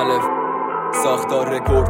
الف ساختار رکورد.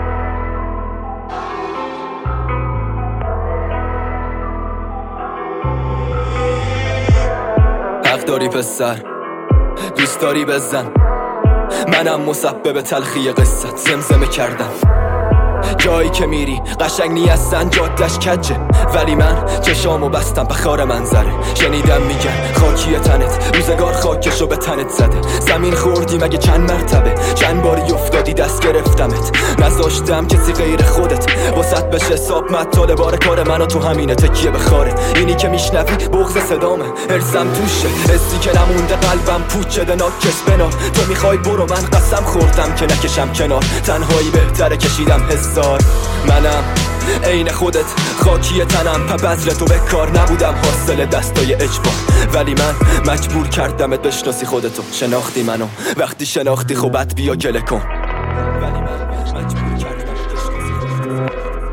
حق داری پسر، دوست داری بزن، منم مسبب تلخی قصت زمزمه کردم. جایی که میری قشنگ نیستن، جادش کجه، ولی من چشامو بستم به خار منظره. شنیدم میگن خاکی تنت، روزگار خاکشو به تنت زده. زمین خوردی مگه چند مرتبه، چند باری افتادی دست گرفتمت. نذاشتم کسی غیر خودت واسط بشه حساب. مطال بار کار منو تو همینه، تکیه به خاره. اینی که میشنوی بغض صدامه، ارزم توشه، حسی که نمونده قلبم پوچ شده ناکس بنار. تو میخوای برو، من قسم خوردم که نکشم کنار. تنهایی بهتره کشیدم هزار. منم عین خودت خاکی تنم، بذر تو به کار نبودم حاصل دستای اجبار. ولی من مجبور کردمت بشناسی خودتو. شناختی منو، وقتی شناختی خوبت بیا گله کن. ولی من مجبور کردمت بشناسی خودتو.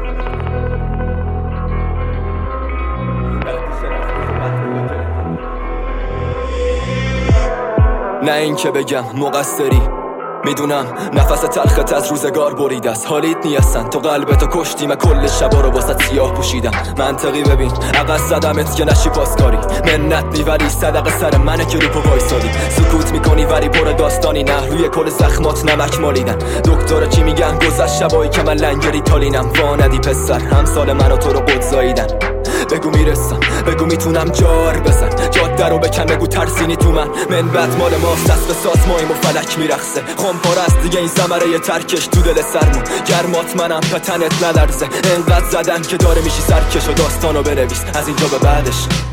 نه این که بگم مقصری، میدونم نفس تلخت از روزگار برید است. حالیت نیستن تو قلبتو کشتی، من کل شبا رو واسه سیاه پوشیدم. منطقی ببین عقص زدمت که نشی پاسکاری. منت میوری صدق سر منه که رو پا وایسادی. سکوت میکنی ولی پر داستانی نه، روی کل زخمات نمک مالیدن. دکتر چی میگن گذشت شبایی که من لنگری تالینم. واندی پسر همسال منو تو رو قدزاییدن. بگو میرسم، بگو میتونم جار بزن، جاده رو بکن، بگو ترسینی تو من بد مال ماست، دست به ساز مایم و فلک میرخصه. خمپاره است دیگه این ثمره ی ترکش تو دل سرمون. گرمات منم پتنت ندرزه، انقدر زدن که داره میشی سرکش و داستانو بنویس از اینجا به بعدش.